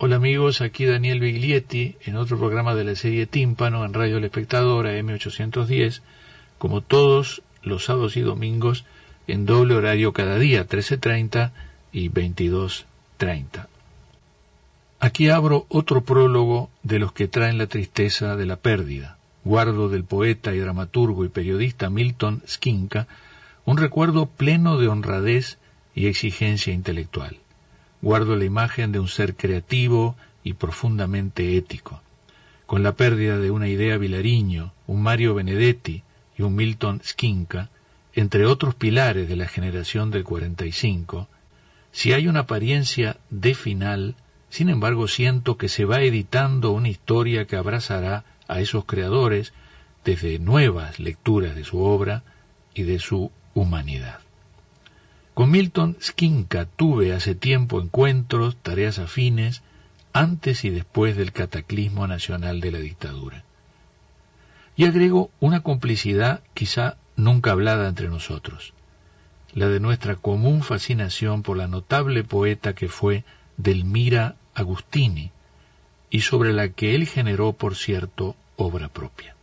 Hola amigos, aquí Daniel Biglietti en otro programa de la serie Tímpano en Radio El Espectador AM810, como todos los sábados y domingos en doble horario cada día, 13:30 y 22:30. Aquí abro otro prólogo de los que traen la tristeza de la pérdida. Guardo del poeta y dramaturgo y periodista Milton Skinca un recuerdo pleno de honradez y exigencia intelectual. Guardo la imagen de un ser creativo y profundamente ético. Con la pérdida de una Idea Vilariño, un Mario Benedetti y un Milton Skinca, entre otros pilares de la generación del 45, si hay una apariencia de final, sin embargo siento que se va editando una historia que abrazará a esos creadores desde nuevas lecturas de su obra y de su humanidad. Con Milton Skinca tuve hace tiempo encuentros, tareas afines, antes y después del cataclismo nacional de la dictadura. Y agrego una complicidad quizá nunca hablada entre nosotros, la de nuestra común fascinación por la notable poeta que fue Delmira Agustini, y sobre la que él generó, por cierto, obra propia.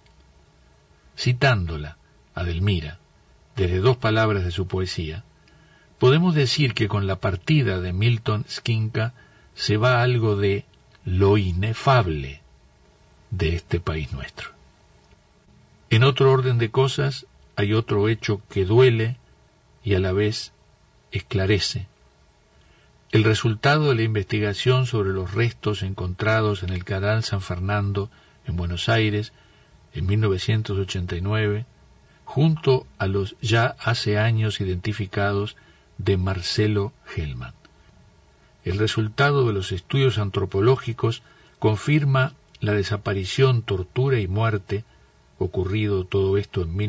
Citándola, a Delmira, desde dos palabras de su poesía, podemos decir que con la partida de Milton Skinca se va algo de lo inefable de este país nuestro. En otro orden de cosas, hay otro hecho que duele y a la vez esclarece. El resultado de la investigación sobre los restos encontrados en el Canal San Fernando, en Buenos Aires, en 1989, junto a los ya hace años identificados de Marcelo Hellman. El resultado de los estudios antropológicos confirma la desaparición, tortura y muerte, ocurrido todo esto en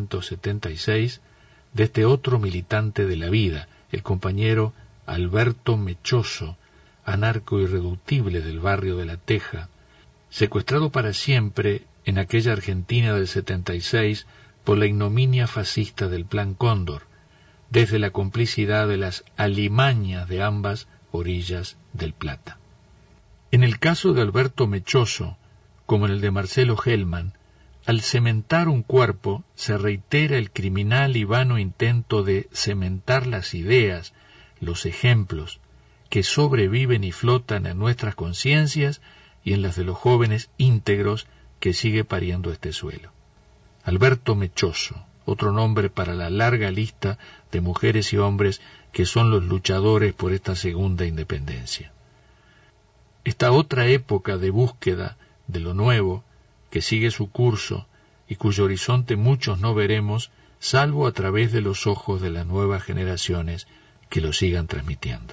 1976, de este otro militante de la vida, el compañero Alberto Mechoso, anarco irreductible del barrio de La Teja, secuestrado para siempre en aquella Argentina del 76 por la ignominia fascista del Plan Cóndor, desde la complicidad de las alimañas de ambas orillas del Plata. En el caso de Alberto Mechoso, como en el de Marcelo Hellman, al cementar un cuerpo se reitera el criminal y vano intento de cementar las ideas, los ejemplos, que sobreviven y flotan en nuestras conciencias y en las de los jóvenes íntegros que sigue pariendo este suelo. Alberto Mechoso, otro nombre para la larga lista de mujeres y hombres que son los luchadores por esta segunda independencia. Esta otra época de búsqueda de lo nuevo, que sigue su curso y cuyo horizonte muchos no veremos, salvo a través de los ojos de las nuevas generaciones que lo sigan transmitiendo.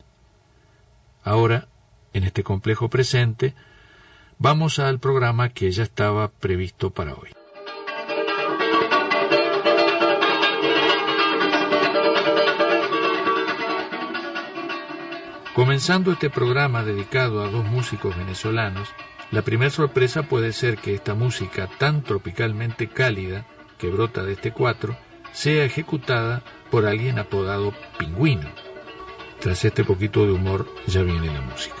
Ahora, en este complejo presente, vamos al programa que ya estaba previsto para hoy. Comenzando este programa dedicado a dos músicos venezolanos, la primera sorpresa puede ser que esta música tan tropicalmente cálida que brota de este cuatro sea ejecutada por alguien apodado Pingüino. Tras este poquito de humor ya viene la música.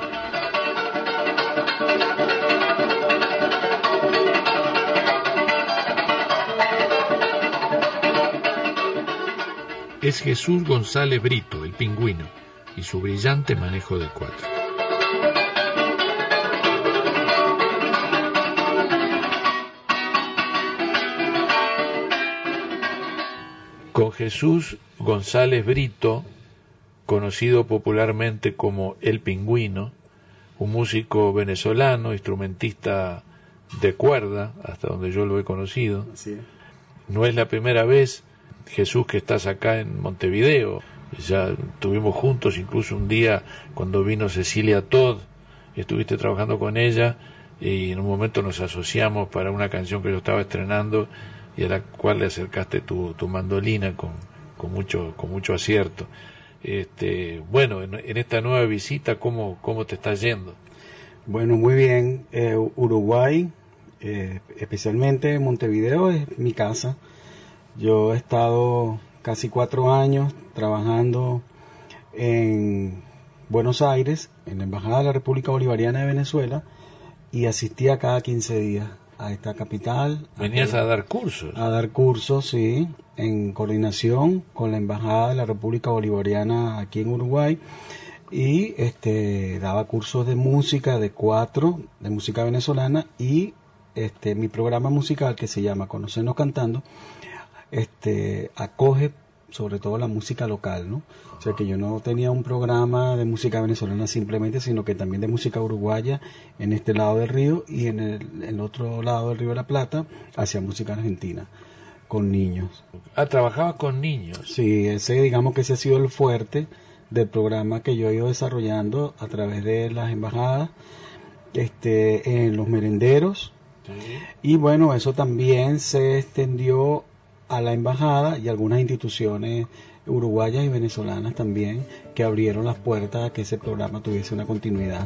Es Jesús González Brito, el Pingüino, y su brillante manejo del cuatro. Con Jesús González Brito, conocido popularmente como El Pingüino, un músico venezolano, instrumentista de cuerda, hasta donde yo lo he conocido. Sí. No es la primera vez, Jesús, que estás acá en Montevideo. Ya estuvimos juntos incluso un día cuando vino Cecilia Todd, estuviste trabajando con ella y en un momento nos asociamos para una canción que yo estaba estrenando y a la cual le acercaste tu mandolina con mucho acierto. Bueno, en esta nueva visita, ¿cómo te está yendo? Bueno, muy bien. Uruguay, especialmente Montevideo, es mi casa. Yo he estado casi 4 años trabajando en Buenos Aires, en la Embajada de la República Bolivariana de Venezuela, y asistía cada 15 días a esta capital. ¿Venías a dar cursos? A dar cursos, sí, en coordinación con la Embajada de la República Bolivariana aquí en Uruguay, y daba cursos de música, de música venezolana, y mi programa musical, que se llama Conocernos Cantando, acoge sobre todo la música local, ¿no? O sea que yo no tenía un programa de música venezolana simplemente, sino que también de música uruguaya en este lado del río, y en el otro lado del río de la Plata hacía música argentina con niños. Ah, trabajaba con niños. Sí, digamos que ese ha sido el fuerte del programa que yo he ido desarrollando a través de las embajadas, en los merenderos. Sí. Y bueno, eso también se extendió a la embajada y algunas instituciones uruguayas y venezolanas también, que abrieron las puertas a que ese programa tuviese una continuidad.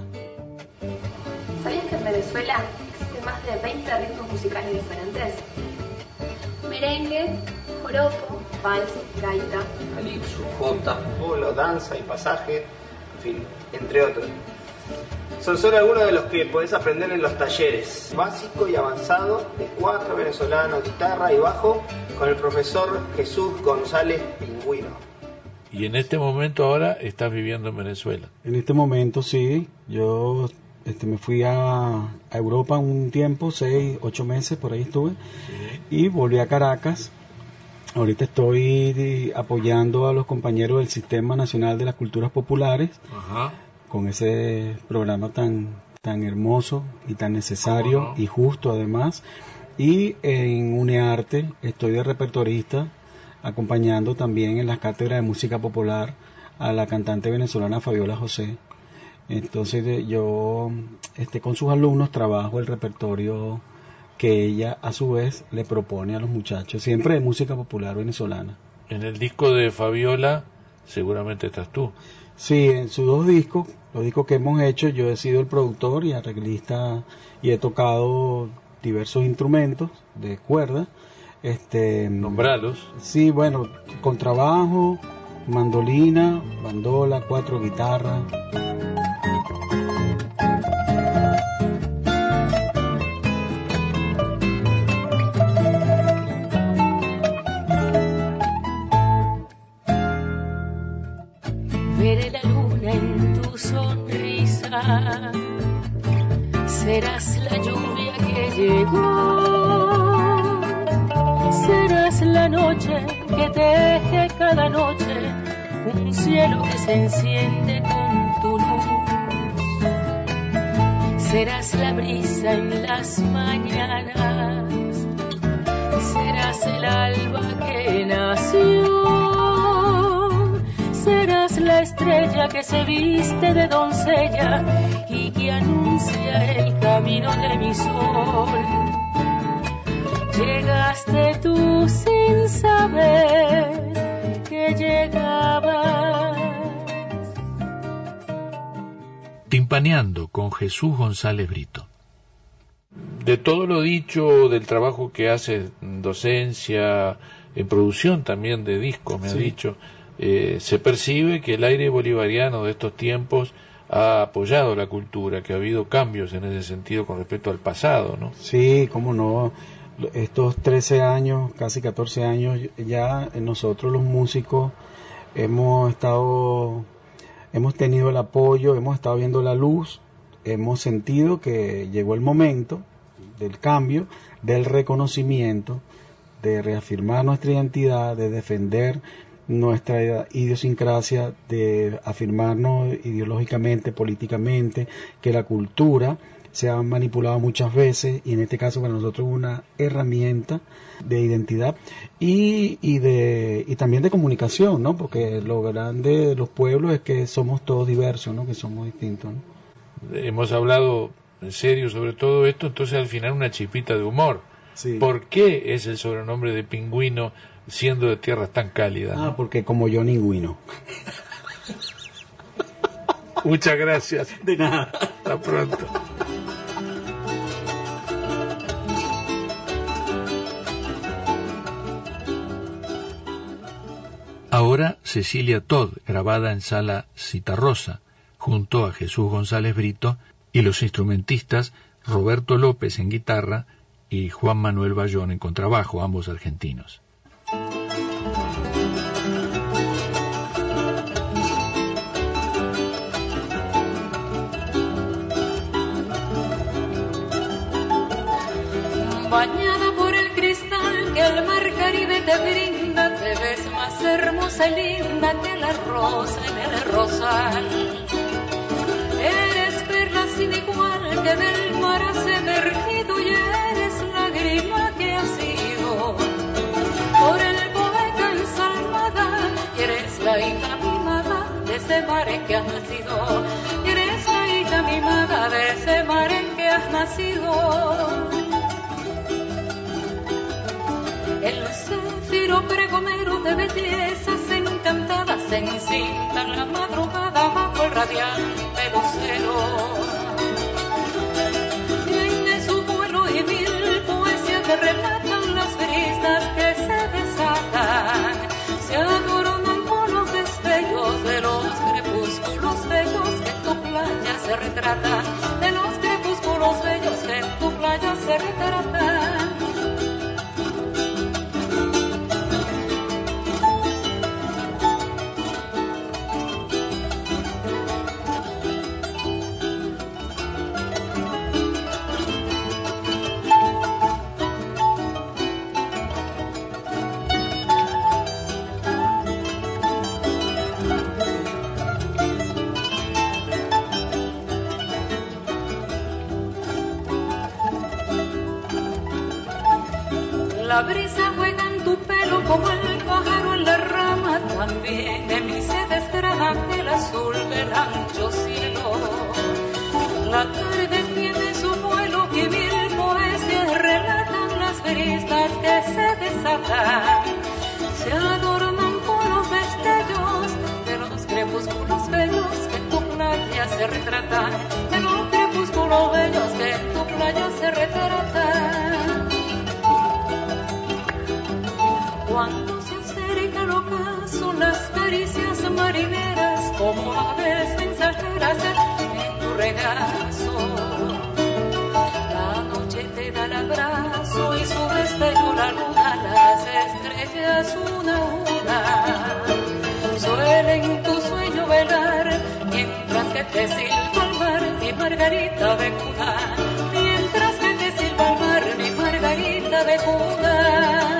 ¿Sabías que en Venezuela existen más de 20 ritmos musicales diferentes? Merengue, joropo, vals, gaita, calipso, jota, polo, danza y pasaje, en fin, entre otros. Son solo algunos de los que podés aprender en los talleres básico y avanzado de 4 venezolanos, guitarra y bajo, con el profesor Jesús González Pingüino. Y en este momento ahora estás viviendo en Venezuela. En este momento sí, yo me fui a Europa un tiempo, 6, 8 meses, por ahí estuve, sí. Y volví a Caracas. Ahorita estoy apoyando a los compañeros del Sistema Nacional de las Culturas Populares. Ajá. Con ese programa tan hermoso y tan necesario y justo además. Y en UNEARTE estoy de repertorista, acompañando también en las cátedras de música popular a la cantante venezolana Fabiola José. Entonces yo con sus alumnos trabajo el repertorio que ella a su vez le propone a los muchachos, siempre de música popular venezolana. En el disco de Fabiola seguramente estás tú. Sí, en sus 2 discos, los discos que hemos hecho, yo he sido el productor y arreglista, y he tocado diversos instrumentos de cuerda. Nombralos. Sí, bueno, contrabajo, mandolina, bandola, 4 guitarras. Veré la luna en tu sonrisa, serás la lluvia que llegó, serás la noche que teje cada noche un cielo que se enciende con tu luz, serás la brisa en las mañanas, serás el alba que nació, serás la estrella que se viste de doncella y que anuncia el camino de mi sol. Llegaste tú sin saber que llegabas. Timpaneando con Jesús González Brito. De todo lo dicho, del trabajo que hace en docencia, en producción también de discos, me ha dicho, se percibe que el aire bolivariano de estos tiempos ha apoyado la cultura, que ha habido cambios en ese sentido con respecto al pasado, ¿no? Sí, cómo no. Estos 13 años, casi 14 años, ya nosotros los músicos hemos tenido el apoyo, hemos estado viendo la luz, hemos sentido que llegó el momento del cambio, del reconocimiento, de reafirmar nuestra identidad, de defender nuestra idiosincrasia, de afirmarnos ideológicamente, políticamente, que la cultura se ha manipulado muchas veces y en este caso para nosotros es una herramienta de identidad y también de comunicación, ¿no? Porque lo grande de los pueblos es que somos todos diversos, ¿no? Que somos distintos, ¿no? Hemos hablado en serio sobre todo esto, entonces al final una chispita de humor. Sí. ¿Por qué es el sobrenombre de Pingüino siendo de tierras tan cálidas? ¿No? Porque como yo ningüino. Muchas gracias. De nada. Hasta pronto. Ahora Cecilia Todd, grabada en Sala Citarrosa, junto a Jesús González Brito y los instrumentistas Roberto López en guitarra y Juan Manuel Bayón en contrabajo, ambos argentinos. Bañada por el cristal que el mar Caribe te brinda, te ves más hermosa y linda que la rosa en el rosal. Eres perla sin igual que del mar has emergido y eres lágrima que ha sido por el poeta ensalmada. Y eres la hija mimada de ese mar en que has nacido. Y eres la hija mimada de ese mar en que has nacido. El céfiro pregomero de bellezas encantadas encinta la madrugada bajo el radiante lucero. Tiene su vuelo y mil poesías que relatan las brisas que se desatan. Se adornan con los destellos de los crepúsculos bellos que en tu playa se retratan. De los crepúsculos bellos que en tu playa se retratan. La brisa juega en tu pelo como el pájaro en la rama, también de mí se destraba el azul del ancho cielo. La tarde tiene su vuelo y mil poesías relatan las brisas que se desatan. Se adornan con los destellos de los crepúsculos bellos que en tu playa se retratan. De los crepúsculos bellos que en tu playa se retratan. Cuando se acerca el ocaso, las caricias marineras como aves mensajeras en tu regazo. La noche te da el abrazo y su destello la luna, las estrellas una a una. Suelen tu sueño velar mientras que te silba el mar, mi margarita de cuna. Mientras que te silba el mar, mi margarita de cuna.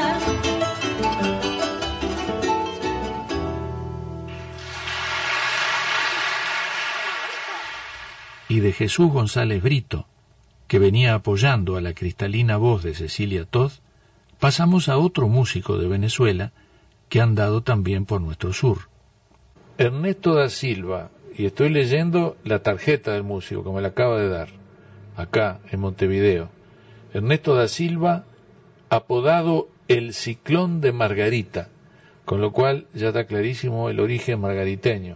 Y de Jesús González Brito, que venía apoyando a la cristalina voz de Cecilia Todd, pasamos a otro músico de Venezuela que ha andado también por nuestro sur. Ernesto da Silva, y estoy leyendo la tarjeta del músico que me la acaba de dar, acá en Montevideo. Ernesto da Silva, apodado el Ciclón de Margarita, con lo cual ya está clarísimo el origen margariteño.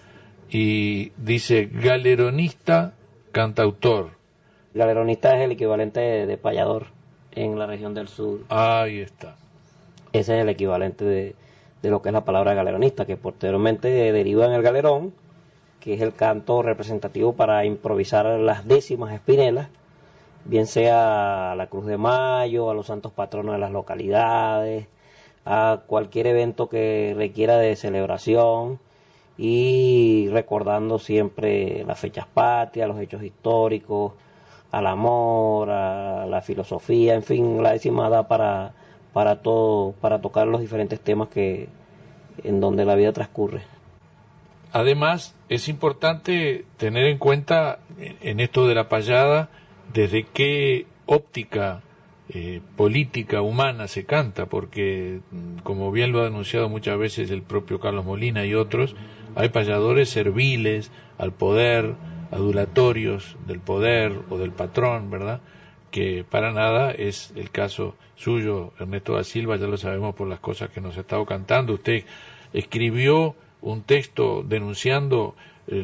Y dice galeronista, cantautor. Galeronista es el equivalente de payador en la región del sur. Ahí está. Ese es el equivalente de lo que es la palabra galeronista, que posteriormente deriva en el galerón, que es el canto representativo para improvisar las décimas espinelas, bien sea a la Cruz de Mayo, a los santos patronos de las localidades, a cualquier evento que requiera de celebración, y recordando siempre las fechas patrias, los hechos históricos, al amor, a la filosofía, en fin, la décima da para todo, para tocar los diferentes temas que en donde la vida transcurre. Además, es importante tener en cuenta en esto de la payada desde qué óptica política humana se canta, porque como bien lo ha denunciado muchas veces el propio Carlos Molina y otros, hay payadores serviles al poder, adulatorios del poder o del patrón, ¿verdad? Que para nada es el caso suyo. Ernesto da Silva, ya lo sabemos por las cosas que nos ha estado cantando. Usted escribió un texto denunciando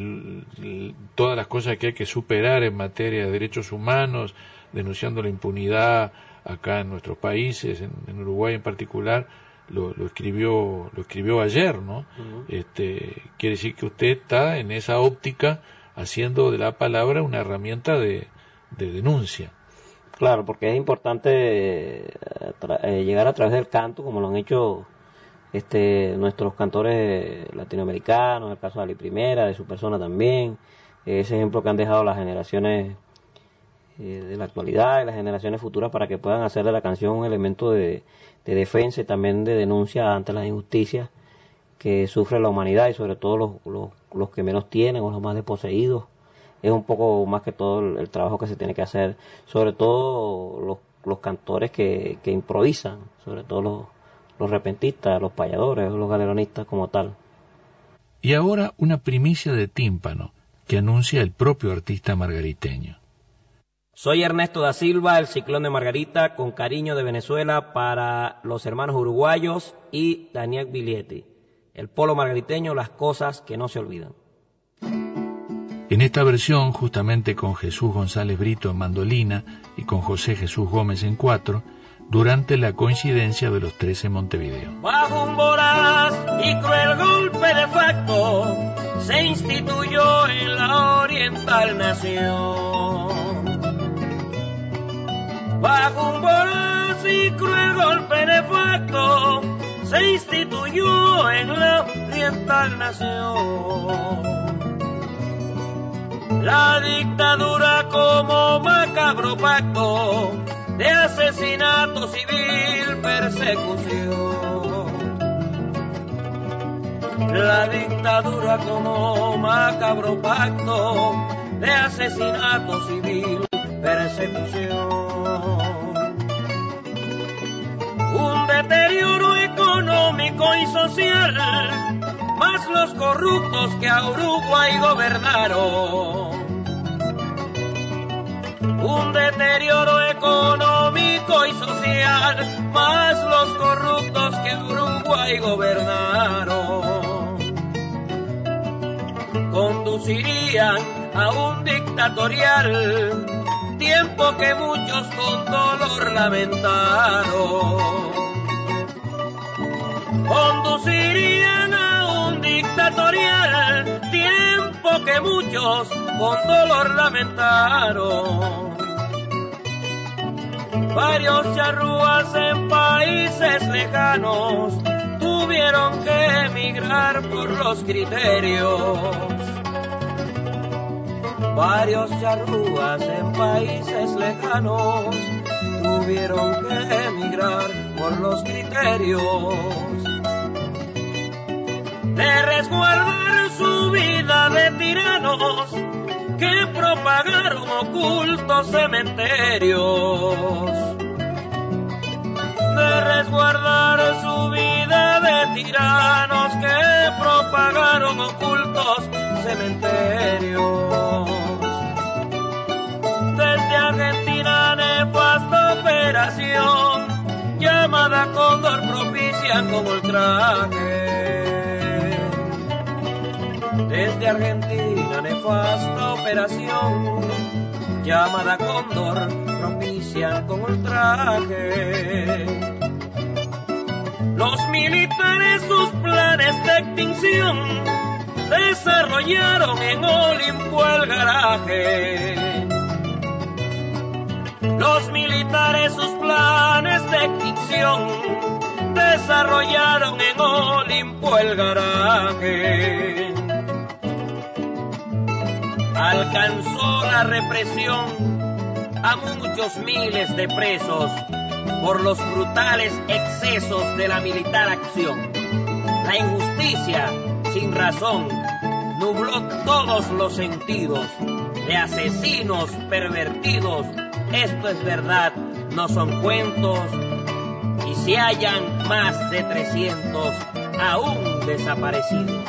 todas las cosas que hay que superar en materia de derechos humanos, denunciando la impunidad acá en nuestros países, en Uruguay en particular, lo escribió ayer, ¿no? Quiere decir que usted está en esa óptica haciendo de la palabra una herramienta de denuncia. Claro, porque es importante llegar a través del canto, como lo han hecho nuestros cantores latinoamericanos, en el caso de Ali Primera, de su persona también, ese ejemplo que han dejado las generaciones de la actualidad y las generaciones futuras para que puedan hacer de la canción un elemento de defensa y también de denuncia ante las injusticias que sufre la humanidad y sobre todo los que menos tienen o los más desposeídos. Es un poco más que todo el trabajo que se tiene que hacer, sobre todo los cantores que improvisan, sobre todo los repentistas, los payadores, los galeronistas como tal. Y ahora una primicia de tímpano que anuncia el propio artista margariteño. Soy Ernesto da Silva, el Ciclón de Margarita, con cariño de Venezuela para los hermanos uruguayos y Daniel Biglietti. El polo margariteño, las cosas que no se olvidan. En esta versión, justamente con Jesús González Brito en mandolina y con José Jesús Gómez en cuatro, durante la coincidencia de los 13 en Montevideo. Bajo un voraz y cruel golpe de facto, se instituyó en la Oriental Nación. Bajo un voraz y cruel golpe de facto, se instituyó en la Oriental Nación. La dictadura como macabro pacto de asesinato civil, persecución. La dictadura como macabro pacto de asesinato civil, persecución. Un deterioro económico y social, más los corruptos que a Uruguay gobernaron. Un deterioro económico y social, más los corruptos que a Uruguay gobernaron. Conducirían a un dictatorial, tiempo que muchos con dolor lamentaron. Conducirían a un dictatorial, tiempo que muchos con dolor lamentaron. Varios charrúas en países lejanos tuvieron que emigrar por los criterios. Varios charrúas en países lejanos tuvieron que emigrar por los criterios de resguardar su vida de tiranos que propagaron ocultos cementerios. De resguardar su vida de tiranos que propagaron ocultos cementerios. Desde Argentina, nefasta operación llamada Cóndor propician como ultraje. Desde Argentina, nefasta operación llamada Cóndor propician con ultraje. Los militares sus planes de extinción desarrollaron en Olimpo el garaje. Los militares sus planes de extinción desarrollaron en Olimpo el garaje. Alcanzó la represión a muchos miles de presos por los brutales excesos de la militar acción. La injusticia, sin razón, nubló todos los sentidos de asesinos pervertidos. Esto es verdad, no son cuentos, y se hallan más de 300 aún desaparecidos.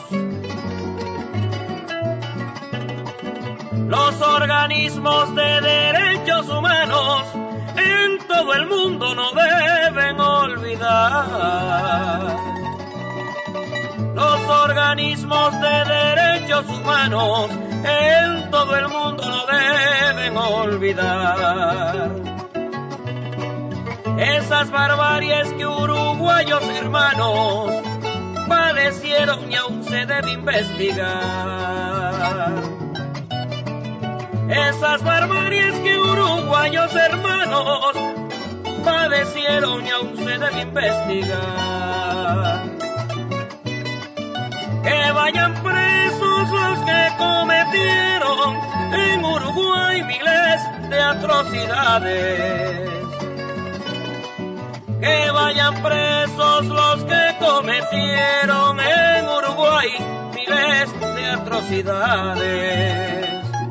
Los organismos de derechos humanos en todo el mundo no deben olvidar. Los organismos de derechos humanos en todo el mundo no deben olvidar esas barbaries que Uruguay uruguayos hermanos padecieron y aún se debe investigar. Esas barbaries que uruguayos hermanos padecieron y aún se debe investigar. Que vayan presos los que cometieron en Uruguay miles de atrocidades. Que vayan presos los que cometieron en Uruguay miles de atrocidades.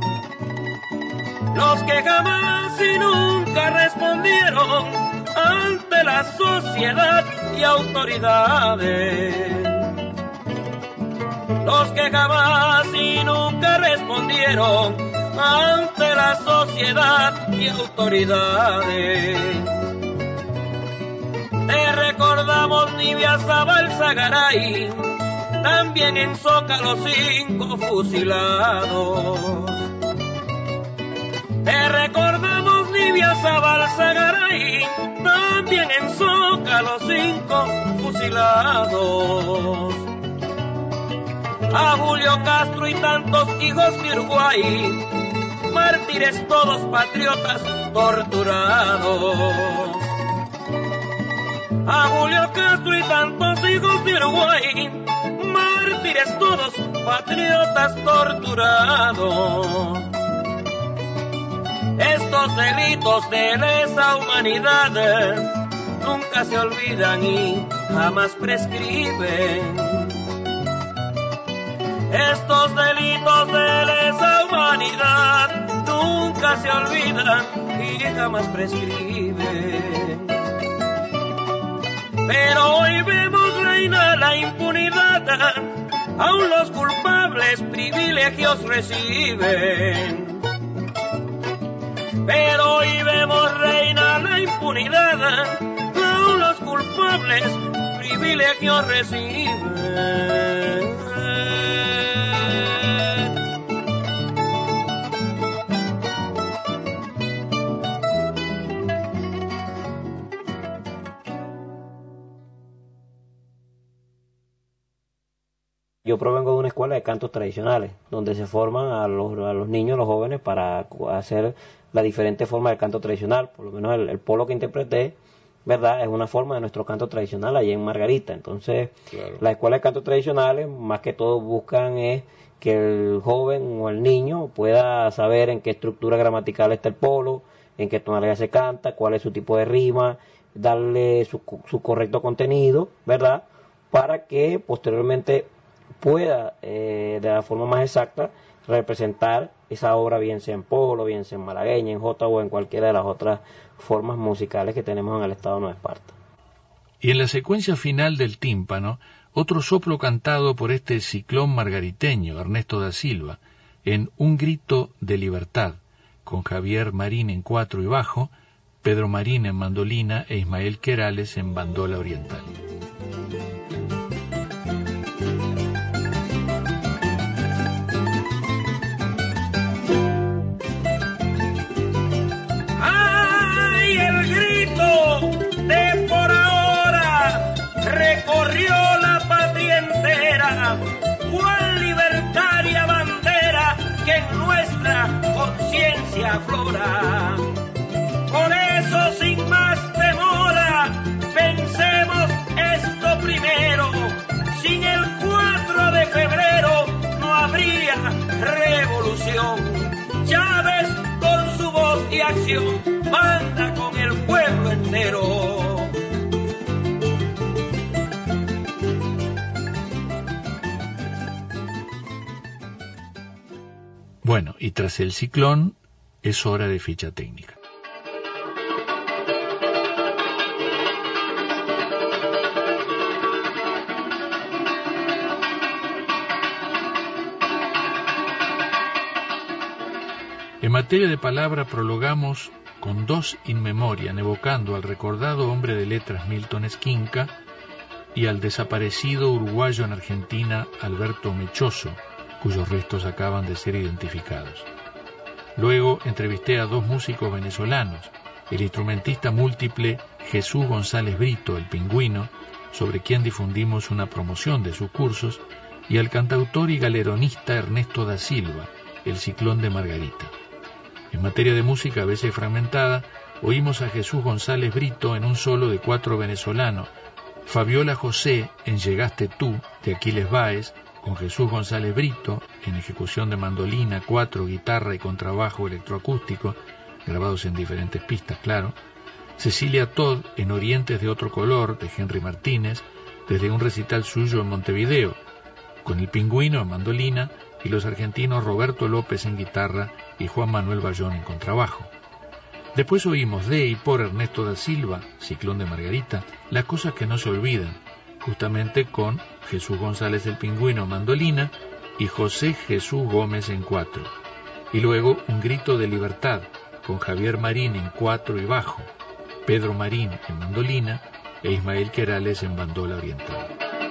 Los que jamás y nunca respondieron ante la sociedad y autoridades. Los que jamás y nunca respondieron ante la sociedad y autoridades. Te recordamos Nibia Zabal Zagaray, también en Zócalo 5 fusilados. Te recordamos Nibia Zabal Zagaray, también en Zócalo 5 fusilados. A Julio Castro y tantos hijos de Uruguay, mártires todos patriotas torturados. A Julio Castro y tantos hijos de Uruguay, mártires todos patriotas torturados. Estos delitos de lesa humanidad nunca se olvidan y jamás prescriben. Estos delitos de lesa humanidad nunca se olvidan y jamás prescriben. Pero hoy vemos reinar la impunidad, aún los culpables privilegios reciben. Pero hoy vemos reinar la impunidad, aún los culpables privilegios reciben. Yo provengo de una escuela de cantos tradicionales, donde se forman a los niños, los jóvenes, para hacer la diferente forma del canto tradicional. Por lo menos el polo que interpreté, ¿verdad?, es una forma de nuestro canto tradicional allá en Margarita. Entonces, claro, la escuela de cantos tradicionales, más que todo, buscan es que el joven o el niño pueda saber en qué estructura gramatical está el polo, en qué tonalidad se canta, cuál es su tipo de rima, darle su correcto contenido, ¿verdad?, para que posteriormente pueda de la forma más exacta representar esa obra, bien sea en polo, bien sea en malagueña, en jota o en cualquiera de las otras formas musicales que tenemos en el estado de Nueva Esparta. Y en la secuencia final del tímpano, otro soplo cantado por este ciclón margariteño, Ernesto da Silva, en Un grito de libertad, con Javier Marín en cuatro y bajo, Pedro Marín en mandolina e Ismael Querales en bandola oriental. De por ahora recorrió la patria entera, cual libertaria bandera que en nuestra conciencia aflora. Por eso, sin más demora, pensemos esto primero. Sin el 4 de febrero no habría revolución. Chávez con su voz y acción manda con el pueblo entero. Bueno, y tras el ciclón es hora de ficha técnica. En materia de palabra prologamos con dos in memoriam, evocando al recordado hombre de letras Milton Esquinca y al desaparecido uruguayo en Argentina Alberto Mechoso, cuyos restos acaban de ser identificados. Luego entrevisté a dos músicos venezolanos, el instrumentista múltiple Jesús González Brito, el Pingüino, sobre quien difundimos una promoción de sus cursos, y al cantautor y galeronista Ernesto da Silva, el Ciclón de Margarita. En materia de música a veces fragmentada, oímos a Jesús González Brito en un solo de 4 venezolano, Fabiola José en Llegaste tú, de Aquiles Báez, con Jesús González Brito en ejecución de mandolina, 4, guitarra y contrabajo electroacústico, grabados en diferentes pistas, claro. Cecilia Todd en Orientes de otro color, de Henry Martínez, desde un recital suyo en Montevideo, con el Pingüino en mandolina y los argentinos Roberto López en guitarra y Juan Manuel Bayón en contrabajo. Después oímos de y por Ernesto da Silva, Ciclón de Margarita, Las cosas que no se olvidan, justamente con Jesús González el Pingüino en mandolina y José Jesús Gómez en 4. Y luego Un grito de libertad, con Javier Marín en 4 y bajo, Pedro Marín en mandolina e Ismael Querales en bandola oriental.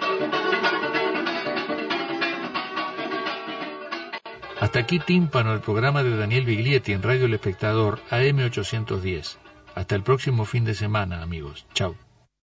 Hasta aquí Tímpano, el programa de Daniel Biglietti en Radio El Espectador AM 810. Hasta el próximo fin de semana, amigos. Chao.